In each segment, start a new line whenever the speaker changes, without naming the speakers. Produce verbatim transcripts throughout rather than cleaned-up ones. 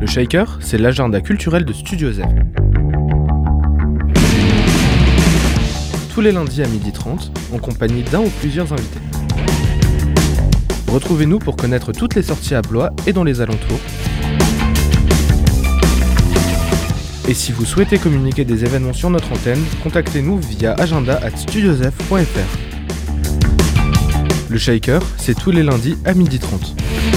Le Shaker, c'est l'agenda culturel de Studio Zef. Tous les lundis à midi trente, en compagnie d'un ou plusieurs invités. Retrouvez-nous pour connaître toutes les sorties à Blois et dans les alentours. Et si vous souhaitez communiquer des événements sur notre antenne, contactez-nous via agenda arobase studiozef point f r. Le Shaker, c'est tous les lundis à midi trente.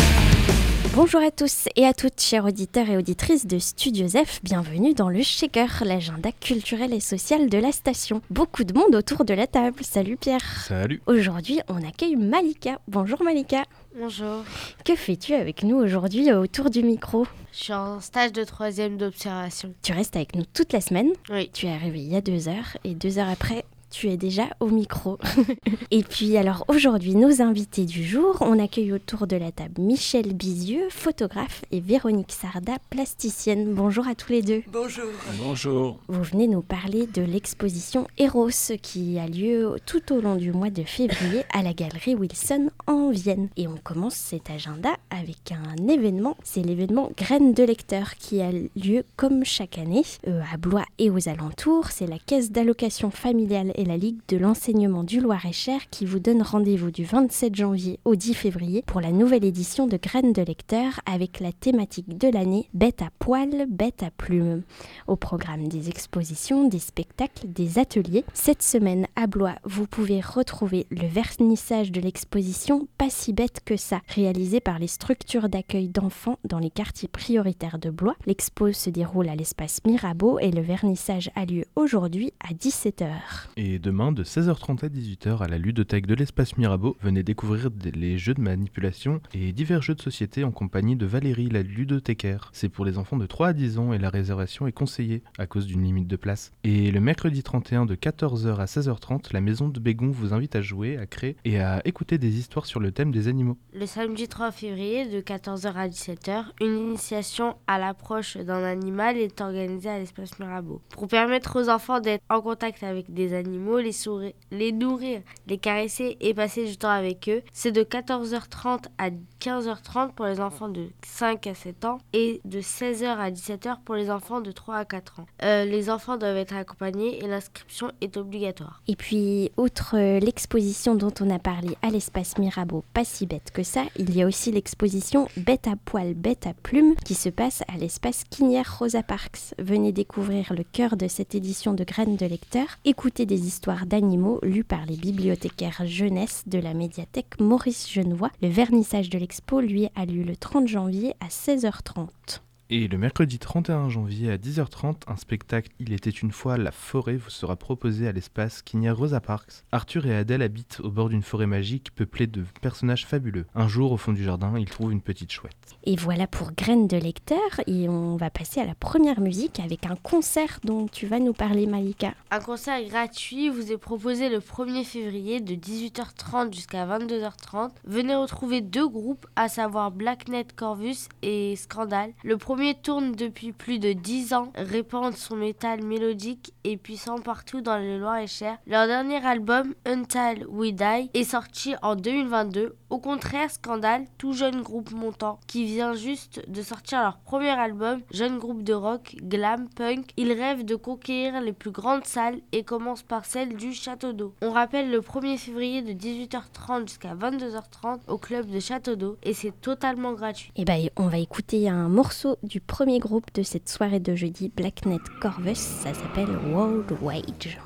Bonjour à tous et à toutes, chers auditeurs et auditrices de Studio Zef, bienvenue dans le Shaker, l'agenda culturel et social de la station. Beaucoup de monde autour de la table. Salut Pierre.
Salut.
Aujourd'hui, on accueille Malika. Bonjour Malika.
Bonjour.
Que fais-tu avec nous aujourd'hui autour du micro ?
Je suis en stage de troisième d'observation.
Tu restes avec nous toute la semaine.
Oui.
Tu es arrivé il y a deux heures et deux heures après... tu es déjà au micro. Et puis alors aujourd'hui, nos invités du jour, on accueille autour de la table Michel Bizieux, photographe, et Véronique Sarda, plasticienne. Bonjour à tous les deux.
Bonjour.
Bonjour.
Vous venez nous parler de l'exposition Eros qui a lieu tout au long du mois de février à la galerie Wilson en Vienne. Et on commence cet agenda avec un événement, c'est l'événement Graines de lecteur qui a lieu comme chaque année euh, à Blois et aux alentours. C'est la caisse d'allocation familiale et la Ligue de l'enseignement du Loir-et-Cher qui vous donne rendez-vous du vingt-sept janvier au dix février pour la nouvelle édition de Graines de lecteur avec la thématique de l'année Bête à poil, bête à plumes. Au programme des expositions, des spectacles, des ateliers. Cette semaine à Blois, vous pouvez retrouver le vernissage de l'exposition Pas si bête que ça, réalisé par les structures d'accueil d'enfants dans les quartiers prioritaires de Blois. L'expo se déroule à l'espace Mirabeau et le vernissage a lieu aujourd'hui à dix-sept heures.
Et demain, de seize heures trente à dix-huit heures, à la ludothèque de l'espace Mirabeau, venez découvrir des- les jeux de manipulation et divers jeux de société en compagnie de Valérie, la ludothécaire. C'est pour les enfants de trois à dix ans et la réservation est conseillée à cause d'une limite de place. Et le mercredi trente et un de quatorze heures à seize heures trente, la maison de Bégon vous invite à jouer, à créer et à écouter des histoires sur le thème des animaux.
Le samedi trois février de quatorze heures à dix-sept heures, une initiation à l'approche d'un animal est organisée à l'espace Mirabeau. Pour permettre aux enfants d'être en contact avec des animaux, les, sourire, les nourrir, les caresser et passer du temps avec eux, c'est de quatorze heures trente à quinze heures trente pour les enfants de cinq à sept ans et de seize heures à dix-sept heures pour les enfants de trois à quatre ans. Euh, les enfants doivent être accompagnés et l'inscription est obligatoire.
Et puis, outre euh, l'exposition dont on a parlé à l'espace Mirabeau, Pas si bête que ça, il y a aussi l'exposition Bête à poil, bête à plumes qui se passe à l'espace Quinière Rosa Parks. Venez découvrir le cœur de cette édition de Graines de lecteur, écoutez des histoires d'animaux lues par les bibliothécaires jeunesse de la médiathèque Maurice Genevoix. Le vernissage de l'expo, lui, a lieu le trente janvier à seize heures trente.
Et le mercredi trente et un janvier à dix heures trente, un spectacle Il était une fois la forêt vous sera proposé à l'espace Quinière Rosa Parks. Arthur et Adèle habitent au bord d'une forêt magique peuplée de personnages fabuleux. Un jour, au fond du jardin, ils trouvent une petite chouette.
Et voilà pour Graines de lecteur, et on va passer à la première musique avec un concert dont tu vas nous parler, Malika.
Un concert gratuit vous est proposé le premier février de dix-huit heures trente jusqu'à vingt-deux heures trente. Venez retrouver deux groupes, à savoir Blacknet Corvus et Scandale. Le premier tourne depuis plus de dix ans, répand son métal mélodique et puissant partout dans le Loir-et-Cher. Leur dernier album, Until We Die, est sorti en deux mille vingt-deux. Au contraire, Scandale, tout jeune groupe montant, qui vient juste de sortir leur premier album, jeune groupe de rock, glam, punk. Ils rêvent de conquérir les plus grandes salles et commencent par celle du Château d'Eau. On rappelle le premier février de dix-huit heures trente jusqu'à vingt-deux heures trente au club de Château d'Eau et c'est totalement gratuit.
Et ben, on va écouter un morceau du premier groupe de cette soirée de jeudi, Blacknet Corvus. Ça s'appelle World Wage.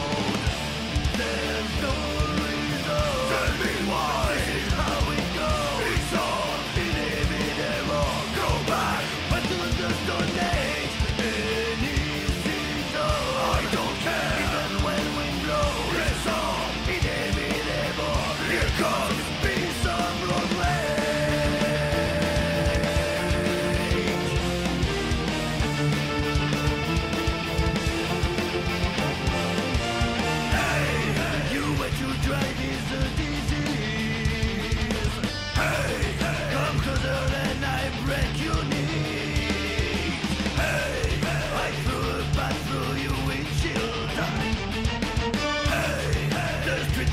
Tell me why, this is how it goes.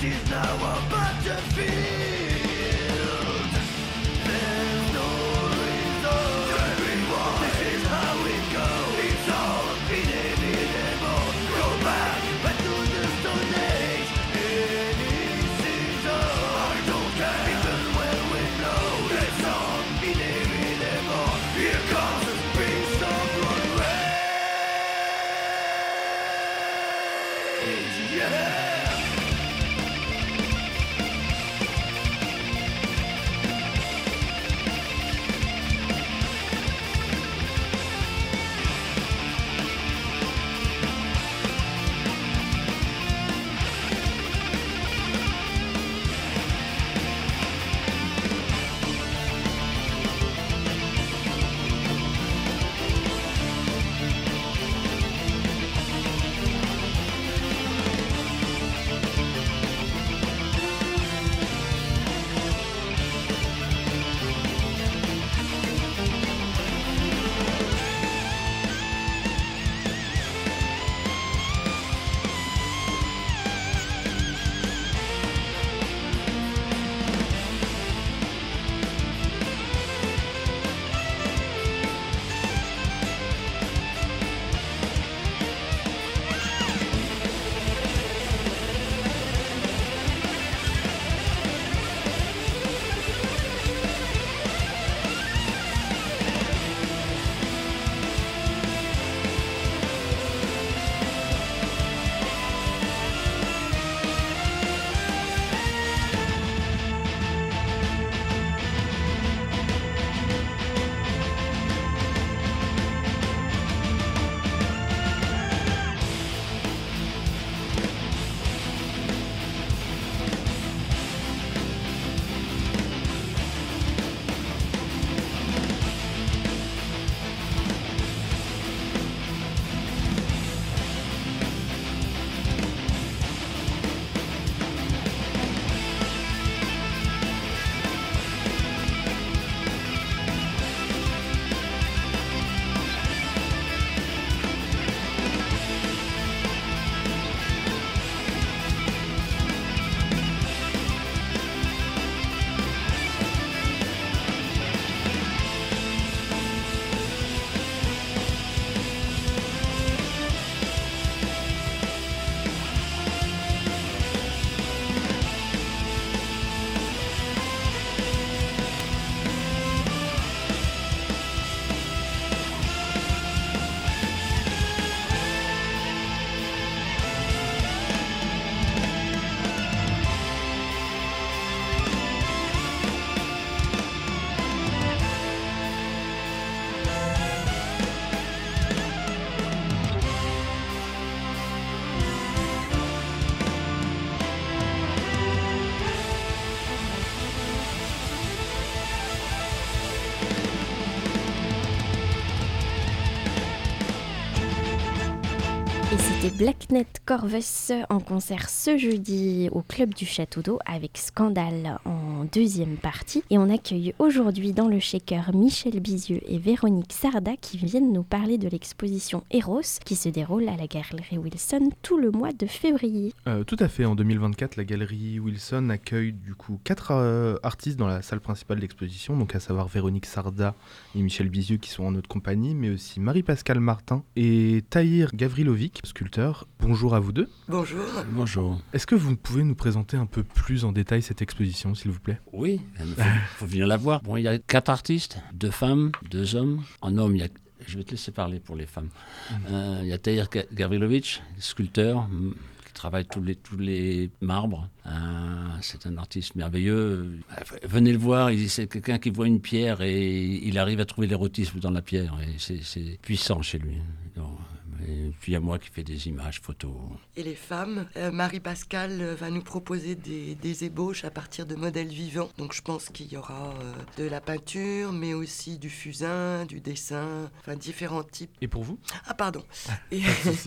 Et c'était Blacknet Corvus en concert ce jeudi au Club du Château d'Eau avec Scandale en deuxième partie. Et on accueille aujourd'hui dans le shaker Michel Bizieux et Véronique Sarda qui viennent nous parler de l'exposition Eros qui se déroule à la Galerie Wilson tout le mois de février.
Euh, tout à fait, en deux mille vingt-quatre, la Galerie Wilson accueille du coup quatre euh, artistes dans la salle principale d'exposition, donc à savoir Véronique Sarda et Michel Bizieux qui sont en notre compagnie, mais aussi Marie-Pascale Martin et Tahir Gavrilovic, sculpteur. Bonjour à vous deux.
Bonjour.
Bonjour.
Est-ce que vous pouvez nous présenter un peu plus en détail cette exposition, s'il vous plaît ?
Oui, il faut, faut venir la voir. Bon, il y a quatre artistes, deux femmes, deux hommes. En homme, il y a... Je vais te laisser parler pour les femmes. Mmh. Euh, il y a Tahir Gavrilovic, sculpteur, qui travaille tous les, tous les marbres. Euh, c'est un artiste merveilleux. Venez le voir, il, c'est quelqu'un qui voit une pierre et il arrive à trouver l'érotisme dans la pierre. Et c'est, c'est puissant chez lui. Donc, et puis il y a moi qui fais des images, photos.
Et les femmes, euh, Marie-Pascale va nous proposer des, des ébauches à partir de modèles vivants. Donc je pense qu'il y aura euh, de la peinture, mais aussi du fusain, du dessin, enfin différents types.
Et pour vous ?
Ah pardon. Et,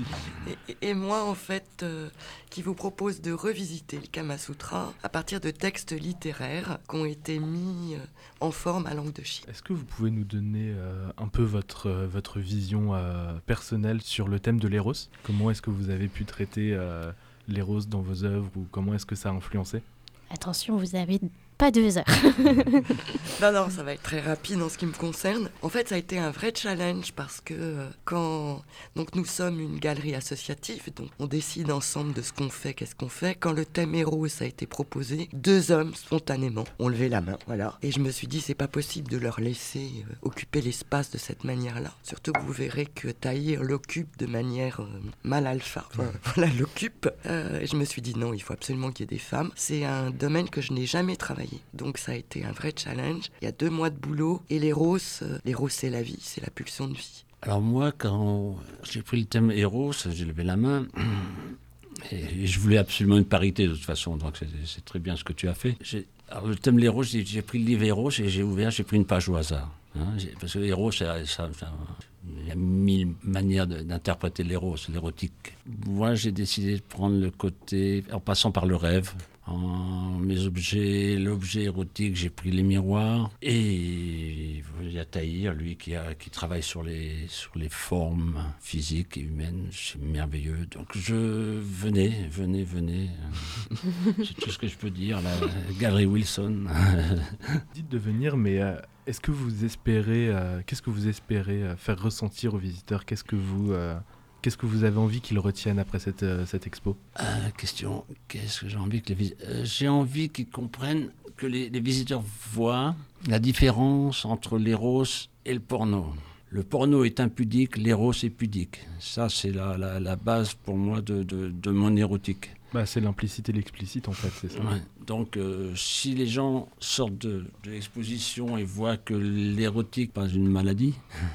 et, et moi en fait, euh, qui vous propose de revisiter le Kama Sutra à partir de textes littéraires qui ont été mis euh, en forme à langue de Chine.
Est-ce que vous pouvez nous donner euh, un peu votre, euh, votre vision euh, personnelle sur le thème de l'éros ? Comment est-ce que vous avez pu traiter euh, l'Eros dans vos œuvres ou comment est-ce que ça a influencé ?
Attention, vous avez pas deux heures.
Non, non, ça va être très rapide en ce qui me concerne. En fait, ça a été un vrai challenge parce que euh, quand... Donc, nous sommes une galerie associative, donc on décide ensemble de ce qu'on fait, qu'est-ce qu'on fait. Quand le thème Eros a été proposé, deux hommes, spontanément, ont levé la main, voilà. Et je me suis dit, c'est pas possible de leur laisser euh, occuper l'espace de cette manière-là. Surtout que vous verrez que Tahir l'occupe de manière euh, mal alpha. Enfin, voilà, l'occupe. Euh, et je me suis dit, non, il faut absolument qu'il y ait des femmes. C'est un domaine que je n'ai jamais travaillé. Donc ça a été un vrai challenge. Il y a deux mois de boulot et l'Eros, euh, l'Eros c'est la vie, c'est la pulsion de vie.
Alors moi, quand j'ai pris le thème Eros, j'ai levé la main et je voulais absolument une parité de toute façon, donc c'est, c'est très bien ce que tu as fait. J'ai, alors le thème l'Eros, j'ai, j'ai pris le livre Eros et j'ai ouvert, j'ai pris une page au hasard. Hein, parce que Eros, ça, ça, ça, il y a mille manières de, d'interpréter l'Eros, l'érotique. Moi, j'ai décidé de prendre le côté, en passant par le rêve. En mes objets, l'objet érotique, j'ai pris les miroirs. Et il y a Tahir, lui, qui, a, qui travaille sur les, sur les formes physiques et humaines. C'est merveilleux. Donc je venez, venez, venez. C'est tout ce que je peux dire. La Galerie Wilson.
Dites de venir, mais euh, est-ce que vous espérez, euh, qu'est-ce que vous espérez euh, faire ressentir aux visiteurs ? Qu'est-ce que vous... Euh Qu'est-ce que vous avez envie qu'ils retiennent après cette, euh, cette expo ?
euh, Question, qu'est-ce que j'ai envie que les vis- euh, J'ai envie qu'ils comprennent, que les, les visiteurs voient la différence entre l'Eros et le porno. Le porno est impudique, l'Eros est pudique. Ça, c'est la, la, la base pour moi de, de, de mon érotique.
Bah, c'est l'implicite et l'explicite en fait, c'est ça.
Ouais. Donc, euh, si les gens sortent de, de l'exposition et voient que l'érotique n'est pas une maladie,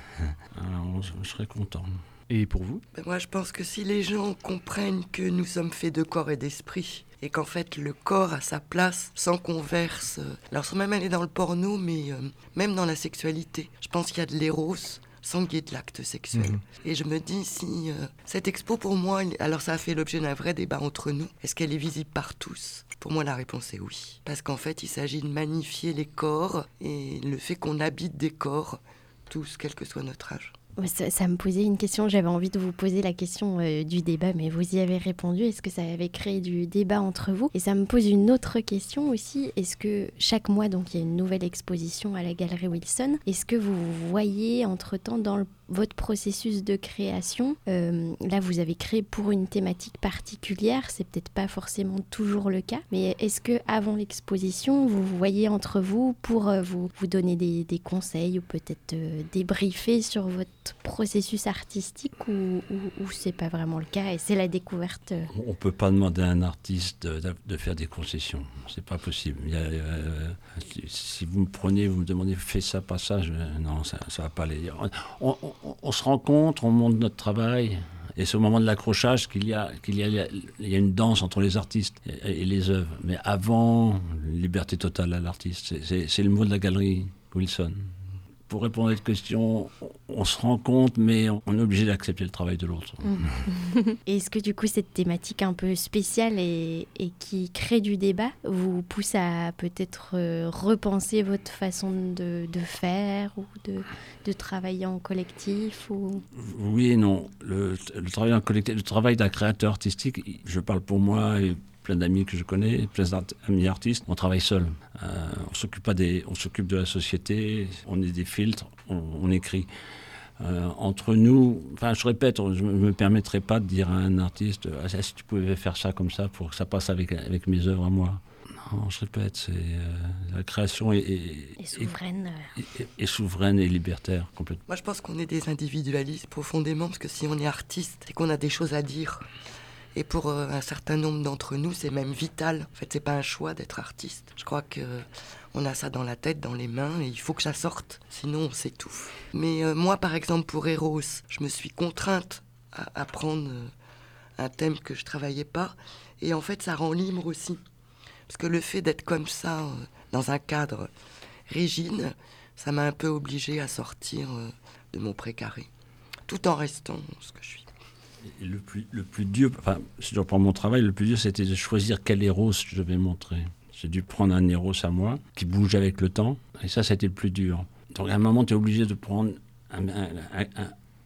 alors je serais content.
Et pour vous ?
Ben moi, je pense que si les gens comprennent que nous sommes faits de corps et d'esprit, et qu'en fait, le corps a sa place sans qu'on verse... Euh, alors, sans même aller dans le porno, mais euh, même dans la sexualité. Je pense qu'il y a de l'éros sans qu'il y ait de l'acte sexuel. Mmh. Et je me dis, si euh, cette expo, pour moi, alors ça a fait l'objet d'un vrai débat entre nous. Est-ce qu'elle est visible par tous ? Pour moi, la réponse est oui. Parce qu'en fait, il s'agit de magnifier les corps et le fait qu'on habite des corps, tous, quel que soit notre âge.
Ça, ça me posait une question, j'avais envie de vous poser la question euh, du débat, mais vous y avez répondu. Est-ce que ça avait créé du débat entre vous ? Et ça me pose une autre question aussi. Est-ce que chaque mois, donc il y a une nouvelle exposition à la Galerie Wilson, est-ce que vous voyez entre-temps dans le votre processus de création, euh, là vous avez créé pour une thématique particulière, c'est peut-être pas forcément toujours le cas, mais est-ce que avant l'exposition, vous voyez entre vous pour euh, vous, vous donner des, des conseils ou peut-être euh, débriefer sur votre processus artistique ou, ou, ou c'est pas vraiment le cas et c'est la découverte euh...
On peut pas demander à un artiste de, de, de faire des concessions, c'est pas possible. Il y a, euh, si, si vous me prenez, vous me demandez fais ça, pas ça, je, non, ça, ça va pas aller. On, on, On, on se rencontre, on monte notre travail, et c'est au moment de l'accrochage qu'il y a, qu'il y a, il y a une danse entre les artistes et, et les œuvres. Mais avant, liberté totale à l'artiste, c'est, c'est, c'est le mot de la Galerie Wilson. Pour répondre à cette question, on se rend compte, mais on est obligé d'accepter le travail de l'autre.
Mmh. Et est-ce que du coup, cette thématique un peu spéciale et, et qui crée du débat vous pousse à peut-être euh, repenser votre façon de, de faire ou de, de travailler en collectif ou...
Oui et non. Le, le travail en collectif, le travail d'un créateur artistique, je parle pour moi et plein d'amis que je connais, plein d'amis artistes, on travaille seul. Euh, on s'occupe pas des, on s'occupe de la société, on est des filtres, on, on écrit. Euh, entre nous, enfin je répète, je ne me permettrai pas de dire à un artiste ah, si tu pouvais faire ça comme ça pour que ça passe avec, avec mes œuvres à moi. Non, je répète, c'est, euh, la création est, est,
et souveraine.
Est, est, est souveraine et libertaire complètement.
Moi je pense qu'on est des individualistes profondément, parce que si on est artiste et qu'on a des choses à dire, et pour euh, un certain nombre d'entre nous, c'est même vital. En fait, c'est pas un choix d'être artiste. Je crois que euh, on a ça dans la tête, dans les mains, et il faut que ça sorte. Sinon, on s'étouffe. Mais euh, moi, par exemple, pour Eros, je me suis contrainte à, à prendre euh, un thème que je travaillais pas. Et en fait, ça rend libre aussi. Parce que le fait d'être comme ça, euh, dans un cadre rigide, ça m'a un peu obligée à sortir euh, de mon précaré. Tout en restant ce que je suis.
Et le plus, le plus dur, enfin, si je reprends mon travail, le plus dur, c'était de choisir quel Eros je devais montrer. J'ai dû prendre un Eros à moi, qui bouge avec le temps, et ça, c'était le plus dur. Donc, à un moment, tu es obligé de prendre un, un, un,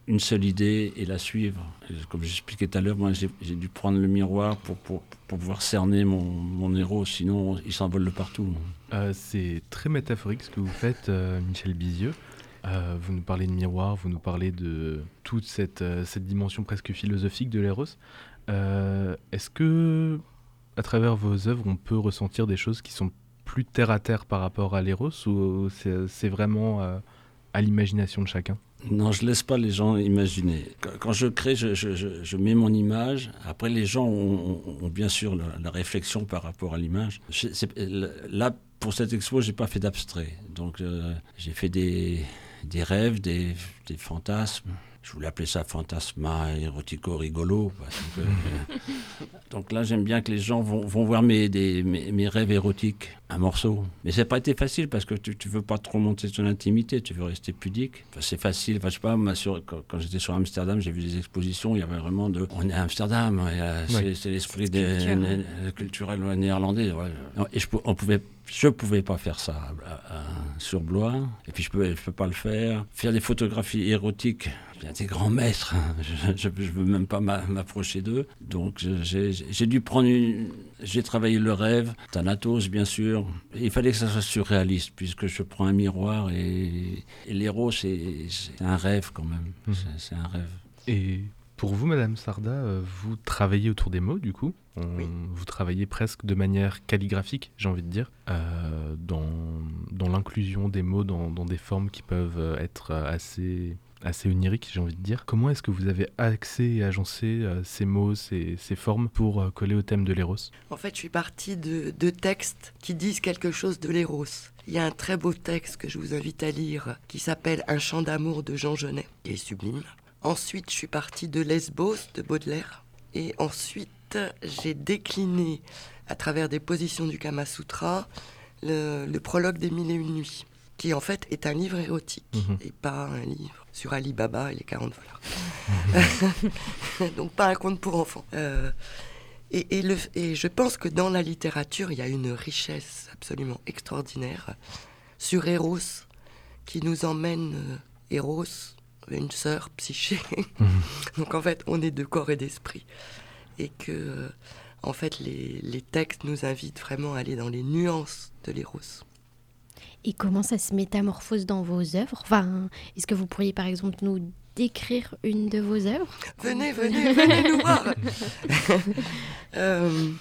une seule idée et la suivre. Et comme j'expliquais tout à l'heure, moi j'ai, j'ai dû prendre le miroir pour, pour, pour pouvoir cerner mon, mon héros, sinon il s'envole de partout.
Euh, c'est très métaphorique ce que vous faites, euh, Michel Bizieux. Euh, vous nous parlez de miroir, vous nous parlez de toute cette, euh, cette dimension presque philosophique de l'éros. Euh, est-ce que, à travers vos œuvres, on peut ressentir des choses qui sont plus terre à terre par rapport à l'éros, ou c'est, c'est vraiment euh, à l'imagination de chacun ?
Non, je ne laisse pas les gens imaginer. Quand, quand je crée, je, je, je, je mets mon image. Après, les gens ont, ont, ont bien sûr la, la réflexion par rapport à l'image. Je, c'est, là, pour cette expo, je n'ai pas fait d'abstrait. Donc, euh, j'ai fait des, des rêves, des, des fantasmes. Je voulais appeler ça fantasma érotico-rigolo. Parce que, euh, donc là, j'aime bien que les gens vont, vont voir mes, des, mes, mes rêves érotiques, un morceau. Mais ça n'a pas été facile parce que tu ne veux pas trop monter ton intimité, tu veux rester pudique. Enfin, c'est facile. Enfin, je sais pas, moi, sur, quand, quand j'étais sur Amsterdam, j'ai vu des expositions, il y avait vraiment de... On est à Amsterdam, a, c'est, ouais. c'est l'esprit des, culturel. Né, culturel néerlandais. Ouais. Et je on pouvais... Je ne pouvais pas faire ça à, à, sur Blois, et puis je ne peux, je peux pas le faire. Faire des photographies érotiques, il y a des grands maîtres, je ne veux même pas m'approcher d'eux. Donc j'ai, j'ai dû prendre une... J'ai travaillé le rêve, Thanatos bien sûr. Il fallait que ça soit surréaliste, puisque je prends un miroir, et, et l'héros, c'est, c'est un rêve quand même. Mmh. C'est, c'est un rêve.
Et pour vous, Madame Sarda, vous travaillez autour des mots, du coup. On, oui. Vous travaillez presque de manière calligraphique, j'ai envie de dire, euh, dans, dans l'inclusion des mots dans, dans des formes qui peuvent être assez, assez oniriques, j'ai envie de dire. Comment est-ce que vous avez axé et agencé euh, ces mots, ces, ces formes pour euh, coller au thème de l'éros ?
En fait, je suis partie de, de textes qui disent quelque chose de l'éros. Il y a un très beau texte que je vous invite à lire qui s'appelle « Un chant d'amour » de Jean Genet, qui est sublime. Ensuite, je suis partie de Lesbos de Baudelaire. Et ensuite, j'ai décliné, à travers des positions du Kama Sutra, le, le prologue des Mille et Une Nuits, qui en fait est un livre érotique, mmh. et pas un livre sur Ali Baba et les quarante voleurs. Donc pas un conte pour enfants. Euh, et, et, le, et je pense que dans la littérature, il y a une richesse absolument extraordinaire sur Eros, qui nous emmène, euh, Eros, une sœur, Psyché. Mmh. Donc en fait, on est de corps et d'esprit. Et que, euh, en fait, les, les textes nous invitent vraiment à aller dans les nuances de l'éros.
Et comment ça se métamorphose dans vos œuvres ? Enfin, est-ce que vous pourriez, par exemple, nous décrire une de vos œuvres ?
Venez, venez, venez nous voir. euh,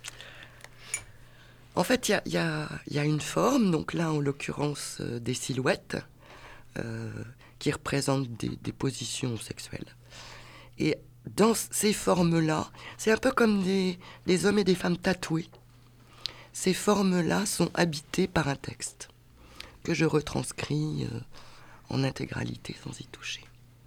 En fait, il y, y, y a une forme, donc là, en l'occurrence, euh, des silhouettes, euh, qui représentent des, des positions sexuelles. Et dans ces formes-là, c'est un peu comme des, des hommes et des femmes tatoués. Ces formes-là sont habitées par un texte que je retranscris euh, en intégralité sans y toucher.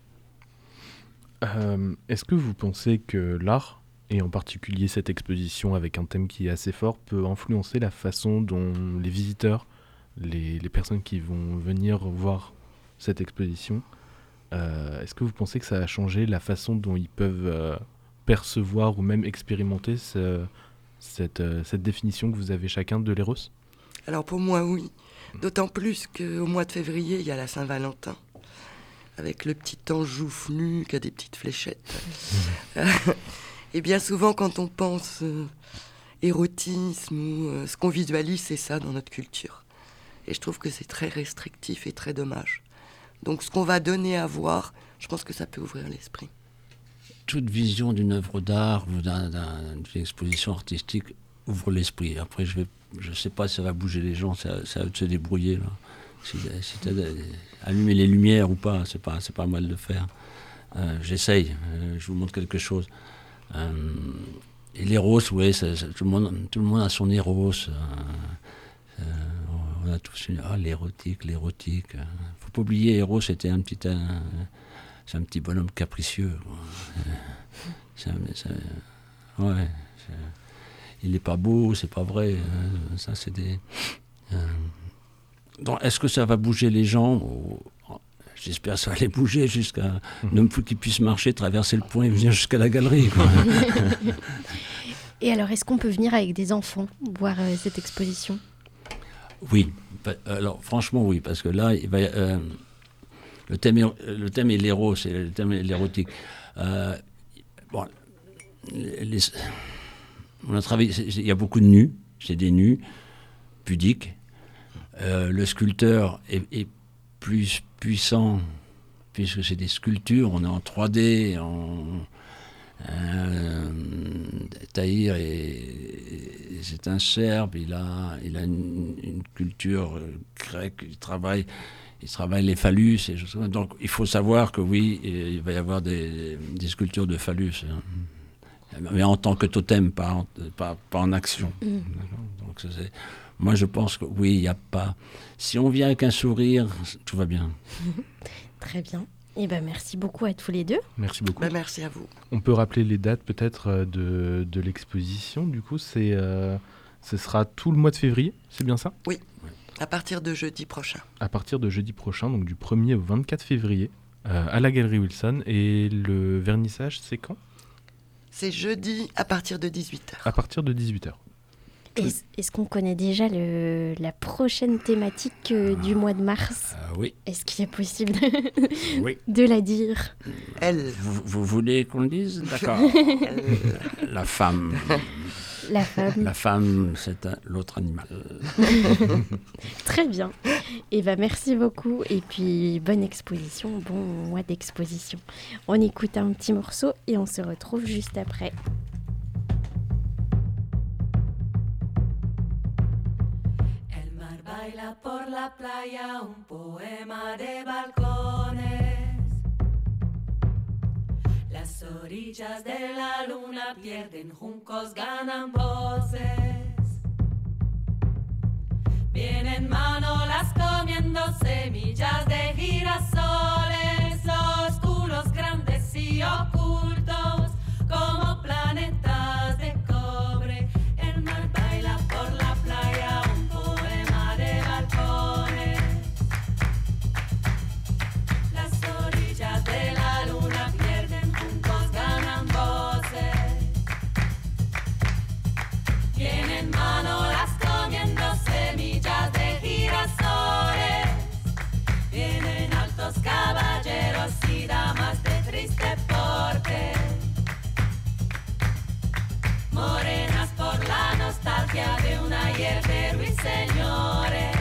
Euh, est-ce que vous pensez que l'art, et en particulier cette exposition avec un thème qui est assez fort, peut influencer la façon dont les visiteurs, les, les personnes qui vont venir voir cette exposition, Euh, est-ce que vous pensez que ça a changé la façon dont ils peuvent euh, percevoir ou même expérimenter ce, cette, euh, cette définition que vous avez chacun de l'éros ?
Alors pour moi, oui. D'autant plus qu'au mois de février, il y a la Saint-Valentin, avec le petit ange joufflu qui a des petites fléchettes. Et bien souvent, quand on pense euh, érotisme, ou, euh, ce qu'on visualise, c'est ça dans notre culture. Et je trouve que c'est très restrictif et très dommage. Donc ce qu'on va donner à voir, je pense que ça peut ouvrir l'esprit.
Toute vision d'une œuvre d'art ou d'un, d'un, d'une exposition artistique ouvre l'esprit. Après, je ne sais pas si ça va bouger les gens, ça, ça va se débrouiller. Là. Si, si tu as allumer les lumières ou pas, c'est pas, c'est pas mal de le faire. Euh, j'essaye, euh, je vous montre quelque chose. Euh, et l'éros, oui, ça, ça, tout, le monde, tout le monde a son éros. Euh, euh, on a tous une... Ah, l'érotique, l'érotique. Faut pas oublier, Eros, c'était un petit... Un, c'est un petit bonhomme capricieux. C'est un, c'est un, ouais. C'est, il n'est pas beau, c'est pas vrai. Hein, ça, c'est des... Euh, donc, est-ce que ça va bouger les gens ? J'espère que ça va les bouger jusqu'à... Mmh. Qu'ils puissent marcher, traverser le pont et venir jusqu'à la galerie, quoi.
Et alors, est-ce qu'on peut venir avec des enfants voir euh, cette exposition ?
Oui, alors franchement oui, parce que là, il va, euh, le thème, est, le thème est l'éros, c'est le thème est l'érotique. Euh, bon, les, on a travaillé, il y a beaucoup de nus, c'est des nus pudiques. Euh, le sculpteur est, est plus puissant puisque c'est des sculptures, on est en trois D, en, euh, Tahir est, c'est un Serbe, il a, il a une, une culture grecque, il travaille, il travaille les phallus, et choses comme ça. Donc il faut savoir que oui, il va y avoir des, des sculptures de phallus, hein. Mais en tant que totem, pas en, pas, pas en action. Mmh. Donc c'est, moi je pense que oui, il n'y a pas... Si on vient avec un sourire, tout va bien.
Très bien. Eh ben, merci beaucoup à tous les deux.
Merci beaucoup.
Ben, merci à vous.
On peut rappeler les dates peut-être de, de l'exposition. Du coup, c'est, euh, ce sera tout le mois de février, c'est bien ça ?
Oui, à partir de jeudi prochain.
À partir de jeudi prochain, donc du premier au vingt-quatre février, euh, à la Galerie Wilson. Et le vernissage, c'est quand ?
C'est jeudi à partir de dix-huit heures.
À partir de dix-huit heures.
Est-ce, est-ce qu'on connaît déjà le, la prochaine thématique euh, du mois de mars ?
euh, Oui.
Est-ce qu'il est possible de,
oui.
de la dire ?
Elle.
Vous, vous voulez qu'on le dise ? D'accord. La femme.
La femme.
La femme, c'est un, l'autre animal.
Très bien. Et ben merci beaucoup. Et puis, bonne exposition, bon mois d'exposition. On écoute un petit morceau et on se retrouve juste après.
Baila por la playa un poema de balcones. Las orillas de la luna pierden juncos, ganan voces. Vienen manolas comiendo semillas de girasoles. Los culos grandes y ocultos como planetas de cobre. El mar baila por la playa. Caballeros y damas de triste porte, morenas por la nostalgia de un ayer de ruiseñores,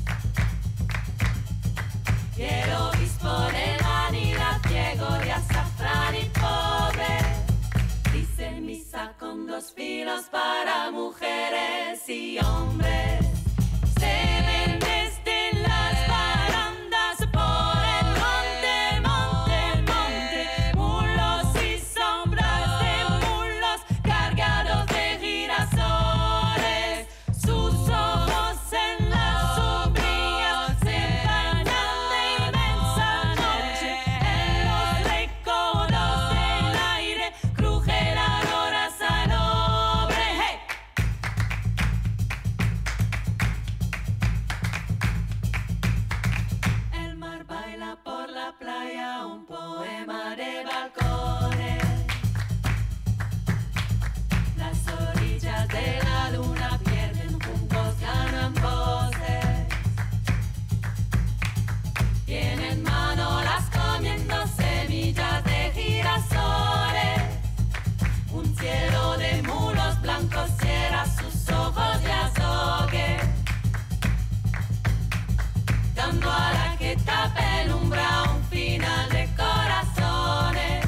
y el obispo de vanidad ciego de azafrán y pobre, dice misa con dos filos para mujeres y hombres, se ven desde las barandas por el monte, monte, monte, mulos y sombras de mulos cargados de girasoles, sus ojos en las sombrillas se empañan de inmensa noche, en los recodos del aire cruje la aurora salobre. ¡Hey! El mar baila por la playa un poema de balcones. Las orillas de la luna pierden juncos, ganan voces. Tienen manolas comiendo semillas de girasoles. Un cielo de mulos blancos cierra sus ojos de azogue, dando a la quieta penumbra un final de corazones.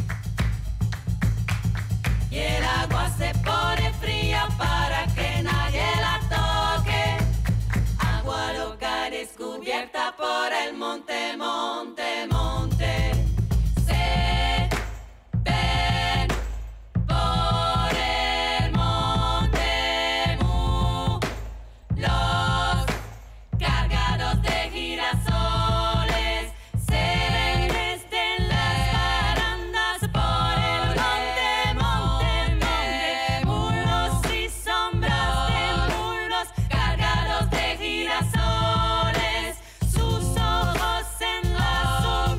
Y el agua se pone fría para que nadie la toque. Agua loca descubierta por el monte, monte, monte. Se ven por el monte mulos cargados de girasoles, se ven desde las barandas por el monte, monte, monte, mulos y sombras de mulos cargados de girasoles, sus ojos en las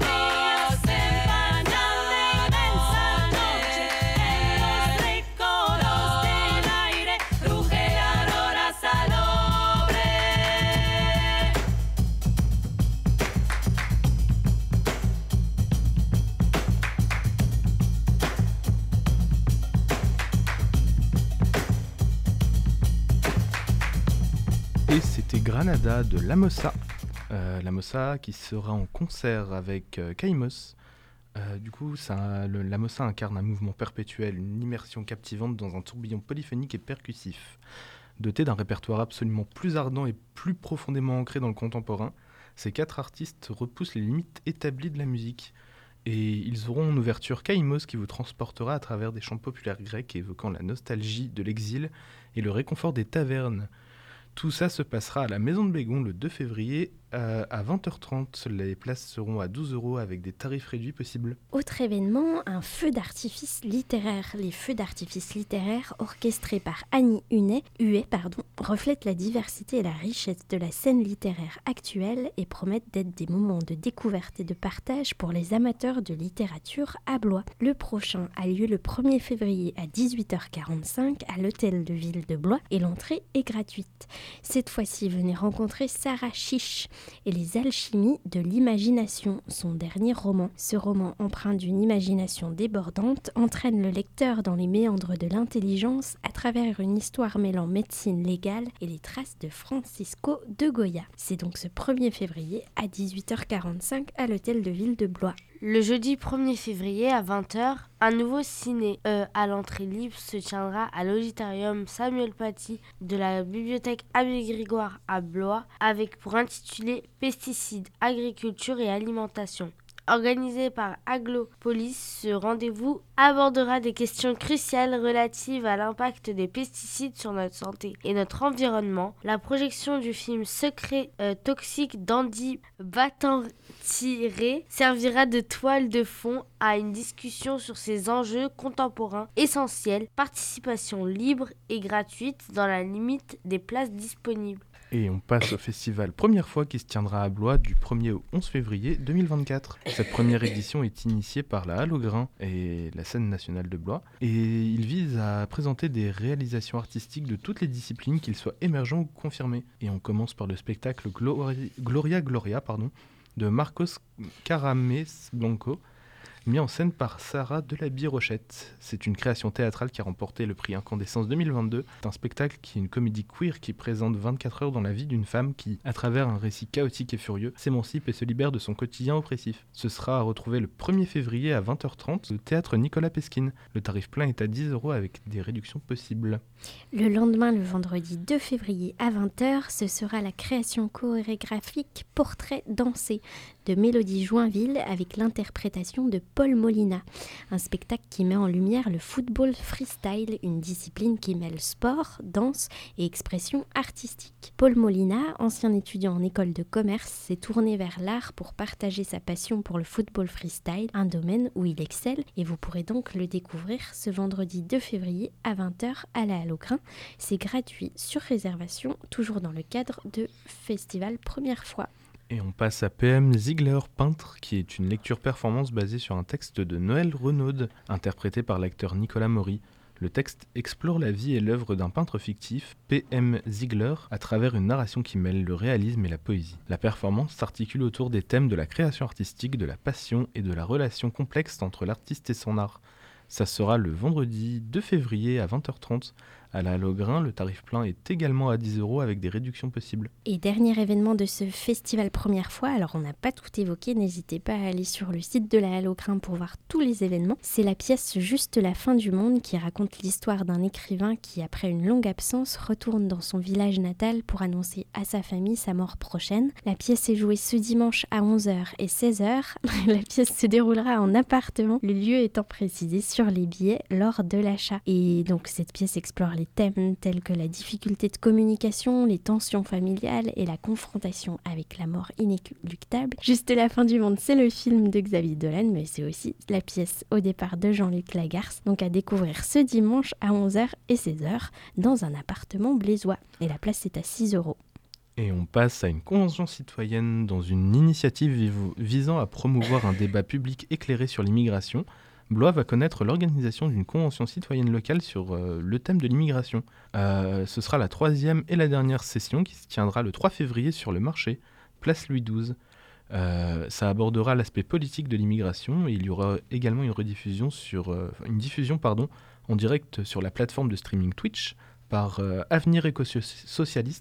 Et c'était Granada de Lamossa. Euh, Lamossa qui sera en concert avec euh, Kaimos. Euh, du coup, ça, le, Lamossa incarne un mouvement perpétuel, une immersion captivante dans un tourbillon polyphonique et percussif. Doté d'un répertoire absolument plus ardent et plus profondément ancré dans le contemporain, ces quatre artistes repoussent les limites établies de la musique. Et ils auront en ouverture Kaimos qui vous transportera à travers des chants populaires grecs évoquant la nostalgie de l'exil et le réconfort des tavernes. Tout ça se passera à la Maison de Bégon le deux février euh, à vingt heures trente. Les places seront à douze euros avec des tarifs réduits possibles.
Autre événement, un feu d'artifice littéraire. Les feux d'artifice littéraires orchestrés par Annie Huet, Huet pardon, reflètent la diversité et la richesse de la scène littéraire actuelle et promettent d'être des moments de découverte et de partage pour les amateurs de littérature à Blois. Le prochain a lieu le premier février à dix-huit heures quarante-cinq à l'hôtel de ville de Blois et l'entrée est gratuite. Cette fois-ci, venez rencontrer Sarah Chiche et les alchimies de l'imagination, son dernier roman. Ce roman, empreint d'une imagination débordante, entraîne le lecteur dans les méandres de l'intelligence à travers une histoire mêlant médecine légale et les traces de Francisco de Goya. C'est donc ce premier février à dix-huit heures quarante-cinq à l'hôtel de ville de Blois.
Le jeudi premier février à vingt heures, un nouveau ciné euh, à l'entrée libre se tiendra à l'auditorium Samuel Paty de la bibliothèque Abbé Grégoire à Blois avec pour intitulé Pesticides, agriculture et alimentation. Organisé par Aglopolis, ce rendez-vous abordera des questions cruciales relatives à l'impact des pesticides sur notre santé et notre environnement. La projection du film Secret euh, toxique d'Andy Batantiré servira de toile de fond à une discussion sur ces enjeux contemporains essentiels, participation libre et gratuite dans la limite des places disponibles.
Et on passe au festival Première fois qui se tiendra à Blois du premier au onze février deux mille vingt-quatre. Cette première édition est initiée par la Halle au Grain et la scène nationale de Blois. Et il vise à présenter des réalisations artistiques de toutes les disciplines, qu'ils soient émergents ou confirmés. Et on commence par le spectacle Glori- Gloria Gloria pardon, de Marcos Carames Blanco, mis en scène par Sarah Delabie-Rochette. C'est une création théâtrale qui a remporté le prix Incandescence deux mille vingt-deux. C'est un spectacle qui est une comédie queer qui présente vingt-quatre heures dans la vie d'une femme qui, à travers un récit chaotique et furieux, s'émancipe et se libère de son quotidien oppressif. Ce sera à retrouver le premier février à vingt heures trente au théâtre Nicolas Pesquine. Le tarif plein est à dix euros avec des réductions possibles.
Le lendemain, le vendredi deux février à vingt heures, ce sera la création chorégraphique Portrait dansé de Mélodie Joinville avec l'interprétation de Paul Molina. Un spectacle qui met en lumière le football freestyle, une discipline qui mêle sport, danse et expression artistique. Paul Molina, ancien étudiant en école de commerce, s'est tourné vers l'art pour partager sa passion pour le football freestyle, un domaine où il excelle, et vous pourrez donc le découvrir ce vendredi deux février à vingt heures à la Halle au Grain. C'est gratuit sur réservation, toujours dans le cadre de Festival Première fois.
Et on passe à P M Ziegler, peintre, qui est une lecture-performance basée sur un texte de Noël Renaud, interprété par l'acteur Nicolas Maury. Le texte explore la vie et l'œuvre d'un peintre fictif, P M Ziegler, à travers une narration qui mêle le réalisme et la poésie. La performance s'articule autour des thèmes de la création artistique, de la passion et de la relation complexe entre l'artiste et son art. Ça sera le vendredi deux février à vingt heures trente. À la Halle au Grain, le tarif plein est également à dix euros avec des réductions possibles.
Et dernier événement de ce festival Première fois, alors on n'a pas tout évoqué, n'hésitez pas à aller sur le site de la Halle au Grain pour voir tous les événements. C'est la pièce Juste la fin du monde qui raconte l'histoire d'un écrivain qui, après une longue absence, retourne dans son village natal pour annoncer à sa famille sa mort prochaine. La pièce est jouée ce dimanche à onze heures et seize heures. La pièce se déroulera en appartement, le lieu étant précisé sur les billets lors de l'achat. Et donc cette pièce explore les thèmes tels que la difficulté de communication, les tensions familiales et la confrontation avec la mort inéluctable. Juste la fin du monde, c'est le film de Xavier Dolan, mais c'est aussi la pièce Au départ de Jean-Luc Lagarce, donc à découvrir ce dimanche à onze heures et seize heures dans un appartement blésois. Et la place est à six euros.
Et on passe à une convention citoyenne dans une initiative viv- visant à promouvoir un débat public éclairé sur l'immigration. Blois va connaître l'organisation d'une convention citoyenne locale sur euh, le thème de l'immigration. Euh, ce sera la troisième et la dernière session qui se tiendra le trois février sur le marché, place Louis douze. Euh, ça abordera l'aspect politique de l'immigration et il y aura également une rediffusion sur euh, une diffusion pardon, en direct sur la plateforme de streaming Twitch par euh, Avenir Éco-Socialiste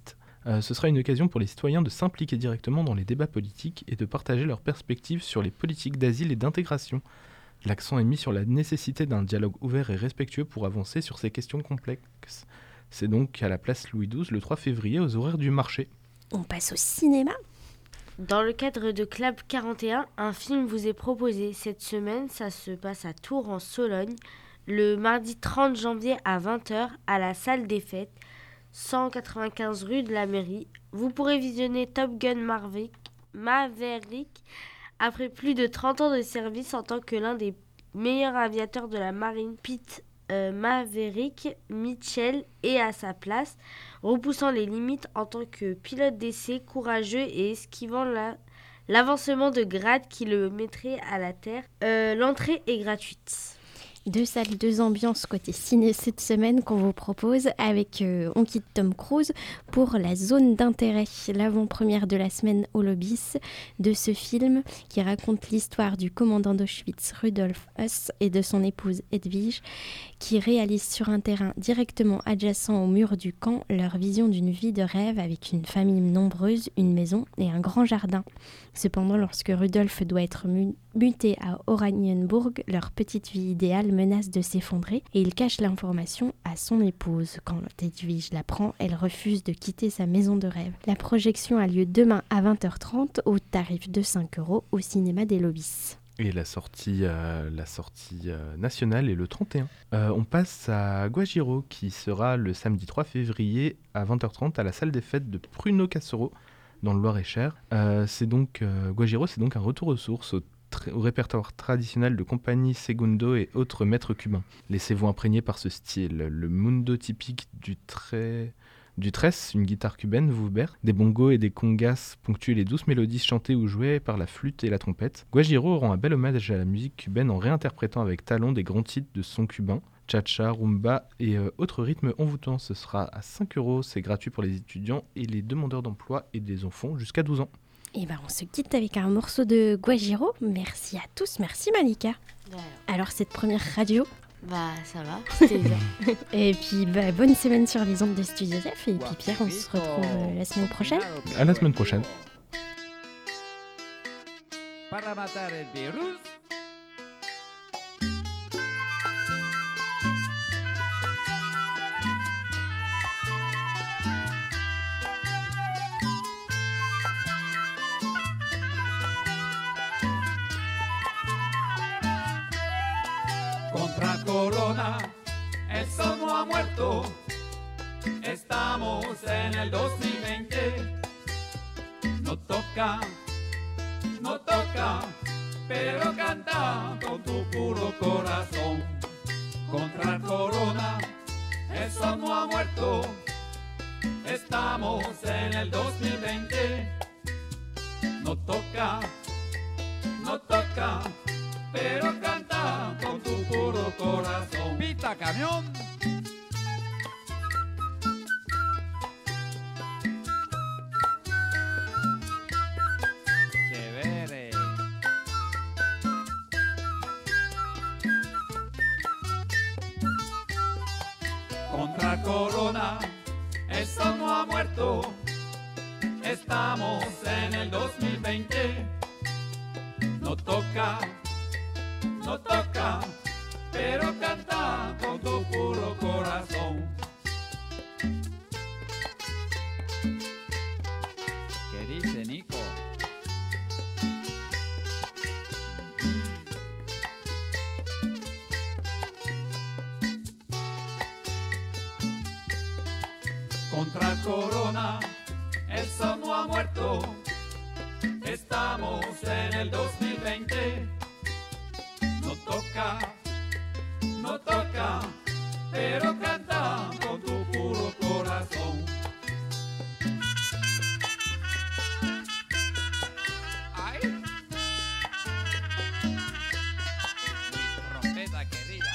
Euh, ce sera une occasion pour les citoyens de s'impliquer directement dans les débats politiques et de partager leurs perspectives sur les politiques d'asile et d'intégration. L'accent est mis sur la nécessité d'un dialogue ouvert et respectueux pour avancer sur ces questions complexes. C'est donc à la place Louis douze le trois février aux horaires du marché.
On passe au cinéma.
Dans le cadre de Club quarante et un, un film vous est proposé. Cette semaine, ça se passe à Tours, en Sologne, le mardi trente janvier à vingt heures, à la salle des fêtes, cent quatre-vingt-quinze rue de la Mairie. Vous pourrez visionner Top Gun Maverick, Maverick après plus de trente ans de service en tant que l'un des meilleurs aviateurs de la marine. Pete euh, Maverick Mitchell est à sa place, repoussant les limites en tant que pilote d'essai courageux et esquivant la, l'avancement de grade qui le mettrait à la terre. Euh, l'entrée est gratuite.
Deux salles, deux ambiances côté ciné cette semaine qu'on vous propose avec euh, On quitte Tom Cruise pour la zone d'intérêt, l'avant-première de la semaine au Lobis de ce film qui raconte l'histoire du commandant d'Auschwitz Rudolf Höss et de son épouse Edwige qui réalisent sur un terrain directement adjacent au mur du camp leur vision d'une vie de rêve avec une famille nombreuse, une maison et un grand jardin. Cependant, lorsque Rudolf doit être mu- muté à Oranienburg, leur petite vie idéale menace de s'effondrer et il cache l'information à son épouse. Quand Edwige l'apprend, elle refuse de quitter sa maison de rêve. La projection a lieu demain à vingt heures trente au tarif de cinq euros au cinéma des Lobis.
Et la sortie, euh, la sortie euh, nationale est le trente et un. Euh, on passe à Guajiro qui sera le samedi trois février à vingt heures trente à la salle des fêtes de Pruno-Cassero dans le Loir-et-Cher. Euh, c'est donc, euh, Guajiro, c'est donc un retour aux sources, au, tr- au répertoire traditionnel de compagnie Segundo et autres maîtres cubains. Laissez-vous imprégner par ce style. Le mundo typique du trait... Du tress, une guitare cubaine, vous berce. Des bongos et des congas ponctuent les douces mélodies chantées ou jouées par la flûte et la trompette. Guajiro rend un bel hommage à la musique cubaine en réinterprétant avec talent des grands titres de son cubain, cha-cha, rumba et euh, autres rythmes envoûtants. Ce sera à cinq euros, c'est gratuit pour les étudiants et les demandeurs d'emploi et des enfants jusqu'à douze ans.
Et ben on se quitte avec un morceau de Guajiro. Merci à tous, merci Malika.
Ouais.
Alors cette première radio,
Bah, ça va, c'était bien.
et puis bah, bonne semaine sur les ondes de Studio F. Et puis Pierre, on se retrouve euh, la semaine prochaine.
À la semaine prochaine.
Para matar el virus. Contra Corona, eso no ha muerto. Estamos en el dos mil veinte. No toca, no toca, pero canta con tu puro corazón. Contra Corona, eso no ha muerto. Estamos en el dos mil veinte. No toca, no toca, pero canta con tu puro corazón. Pita camión. Chévere. Contra Corona, eso no ha muerto. Estamos en el dos mil veinte. No toca, no toca, pero canta con tu puro corazón. ¿Qué dice Nico? Contra Corona, eso no ha muerto. Estamos en el dos mil veinte. No toca, no toca, pero canta con tu puro corazón. ¡Ay! Mi trompeta querida.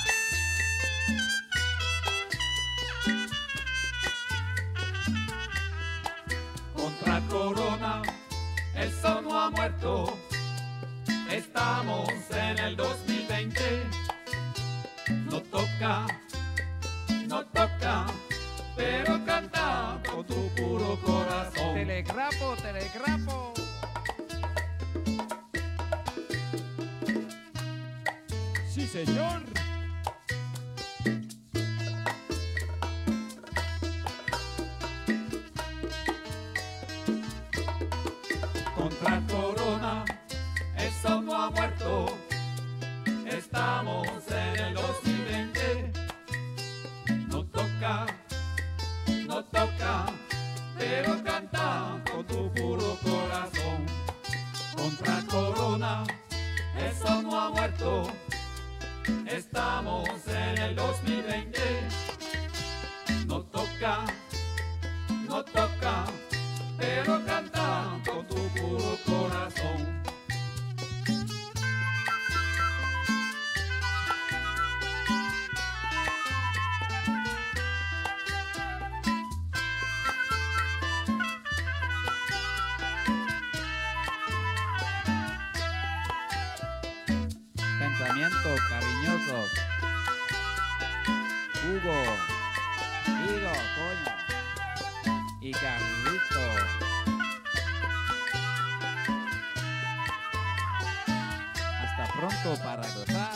Contra Corona, eso no ha muerto. Estamos en el dos mil veinte. No toca, no toca, pero canta. canta con tu puro corazón.
Telegrapo, telegrapo. Sí, señor.
Contra Corona, eso no ha muerto. Estamos en el dos mil veinte. No toca, no toca, pero canta con tu puro corazón. Contra Corona, eso no ha muerto. Estamos en el dos mil veinte. No toca, no toca, pero canta con tu puro corazón.
Pensamientos cariñosos. Hugo, Higo, coño. Y Carlito. Hasta pronto para gozar.